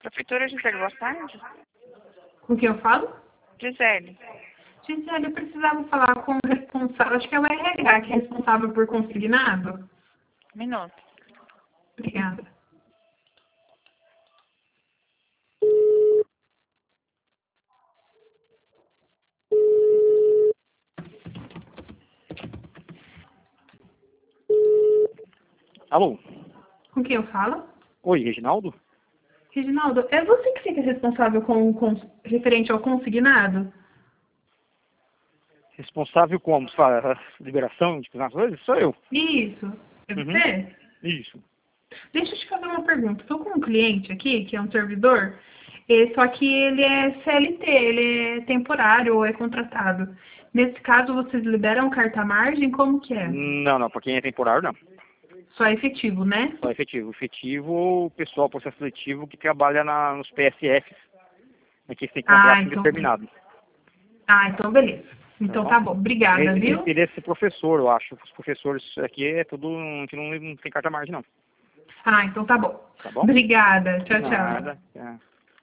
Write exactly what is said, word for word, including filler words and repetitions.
Prefeitura Gisele, boa tarde. Com quem eu falo? Gisele. Gisele, eu precisava falar com o responsável, acho que é o R H, que é responsável por consignado. Minuto. Obrigada. Alô? Com quem eu falo? Oi, Reginaldo? Reginaldo, é você que fica responsável com, com referente ao consignado? Responsável como? Você fala, a liberação de as coisas? Sou eu. Isso. É Uhum. você? Isso. Deixa eu te fazer uma pergunta. Estou com um cliente aqui, que é um servidor, e, só que ele é C L T, ele é temporário ou é contratado. Nesse caso, vocês liberam carta-margem? Como que é? Não, não, para quem é temporário, não. Só é efetivo, né? Só efetivo. Efetivo, o pessoal, processo seletivo, que trabalha na, nos P S Fs. Aqui tem Ah, contrato então... indeterminado. Ah, então beleza. Então tá bom. Obrigada, Ele, viu? ele teria que ser professor, eu acho. Os professores aqui é tudo que não, não tem carta margem, não. Ah, então tá bom. Tá bom? Obrigada. Tchau, tchau. Nada. É.